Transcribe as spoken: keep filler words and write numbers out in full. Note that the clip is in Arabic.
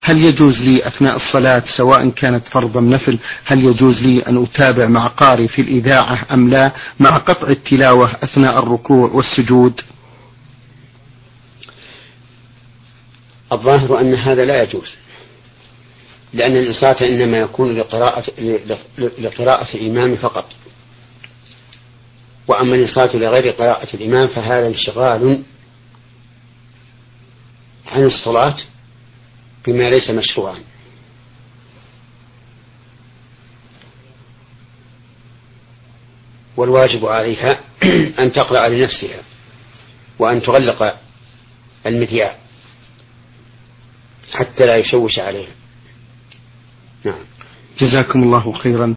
هل يجوز لي أثناء الصلاة سواء كانت فرض أم نفل، هل يجوز لي أن أتابع مع قارئ في الإذاعة أم لا، مع قطع التلاوة أثناء الركوع والسجود؟ الظاهر أن هذا لا يجوز، لأن الإنصات إنما يكون لقراءة, لقراءة الإمام فقط، وأما الإنصات لغير قراءة الإمام فهذا انشغال عن الصلاة بما ليس مشروعا. والواجب عليها أن تقرأ لنفسها وأن تغلق المذياع حتى لا يشوش عليها. نعم. جزاكم الله خيرا.